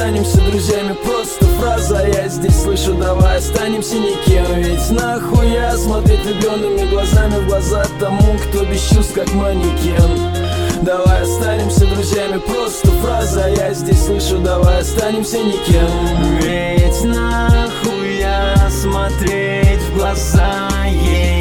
останемся друзьями, просто фраза. Я здесь слышу, давай останемся никем. Ведь нахуя смотреть влюбленными глазами в глаза тому, кто без чувств как манекен. Давай останемся друзьями, просто фраза. Я здесь слышу, давай останемся никем. Ведь нахуя смотреть в глаза ей.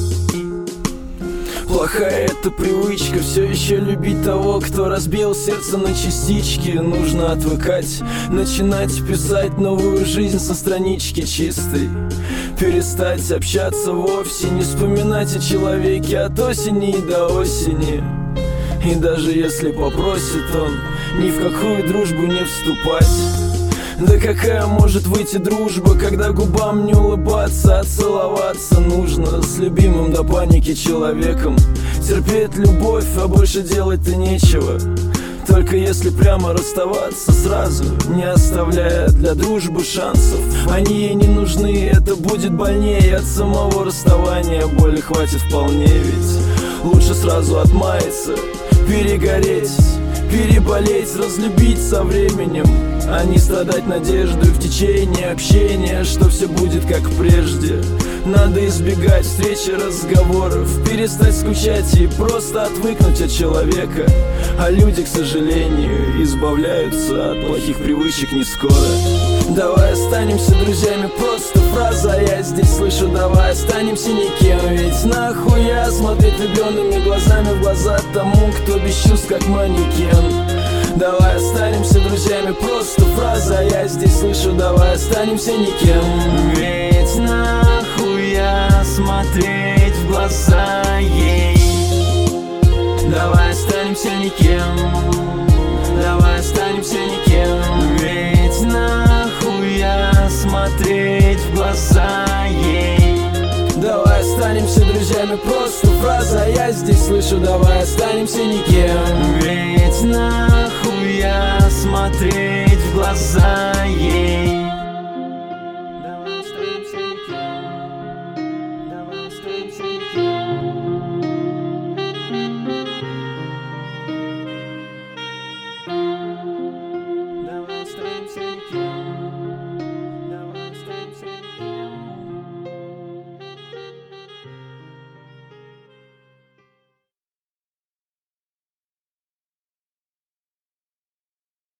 Плохая эта привычка, все еще любить того, кто разбил сердце на частички. Нужно отвыкать, начинать писать новую жизнь со странички чистой. Перестать общаться вовсе, не вспоминать о человеке от осени и до осени. И даже если попросит он, ни в какую дружбу не вступать. Да какая может выйти дружба, когда губам не улыбаться, а целоваться нужно с любимым до паники человеком. Терпеть любовь, а больше делать-то нечего. Только если прямо расставаться сразу, не оставляя для дружбы шансов. Они ей не нужны, это будет больнее от самого расставания. Боли хватит вполне, ведь лучше сразу отмаяться, перегореть, переболеть, разлюбить со временем, а не страдать надеждой в течение общения, что все будет как прежде. Надо избегать встречи, разговоров, перестать скучать и просто отвыкнуть от человека. А люди, к сожалению, избавляются от плохих привычек не скоро. Давай останемся друзьями, просто фраза. Я здесь слышу, давай останемся никем. Ведь нахуя смотреть влюбленными глазами в глаза тому, кто без чувств как манекен. Давай останемся друзьями, просто фраза. Я здесь слышу, давай останемся никем. Ведь нахуя смотреть в глаза ей. Давай останемся никем. Давай останемся никем. Ведь нахуя смотреть в глаза ей. Давай останемся друзьями, просто фраза. Я здесь слышу, давай останемся никем. Ведь нахуя смотреть в глаза ей.